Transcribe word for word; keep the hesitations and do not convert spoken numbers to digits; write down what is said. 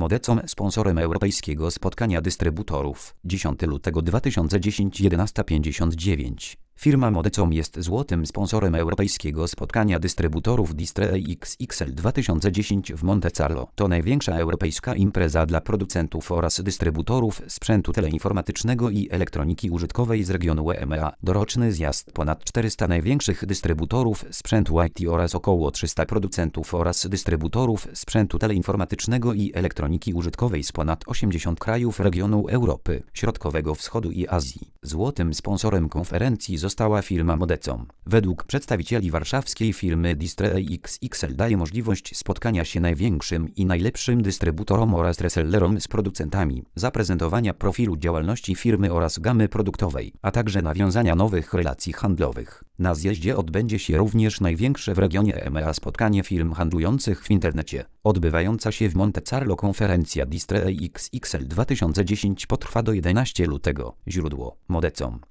Modecom sponsorem europejskiego spotkania dystrybutorów. dziesiątego lutego dwa tysiące dziesiątego jedenasta pięćdziesiąt dziewięć. Firma Modecom jest złotym sponsorem europejskiego spotkania dystrybutorów Distre X X L dwa tysiące dziesięć w Monte Carlo. To największa europejska impreza dla producentów oraz dystrybutorów sprzętu teleinformatycznego i elektroniki użytkowej z regionu E M E A. Doroczny zjazd ponad czterystu największych dystrybutorów sprzętu I T oraz około trzystu producentów oraz dystrybutorów sprzętu teleinformatycznego i elektroniki użytkowej z ponad osiemdziesięciu krajów regionu Europy, Środkowego Wschodu i Azji. Złotym sponsorem konferencji została firma Modecom. Według przedstawicieli warszawskiej firmy Distre X X L daje możliwość spotkania się największym i najlepszym dystrybutorom oraz resellerom z producentami, zaprezentowania profilu działalności firmy oraz gamy produktowej, a także nawiązania nowych relacji handlowych. Na zjeździe odbędzie się również największe w regionie E M E A spotkanie firm handlujących w internecie. Odbywająca się w Monte Carlo konferencja Distre X X L dwa tysiące dziesięć potrwa do jedenastego lutego. Źródło: Modecom.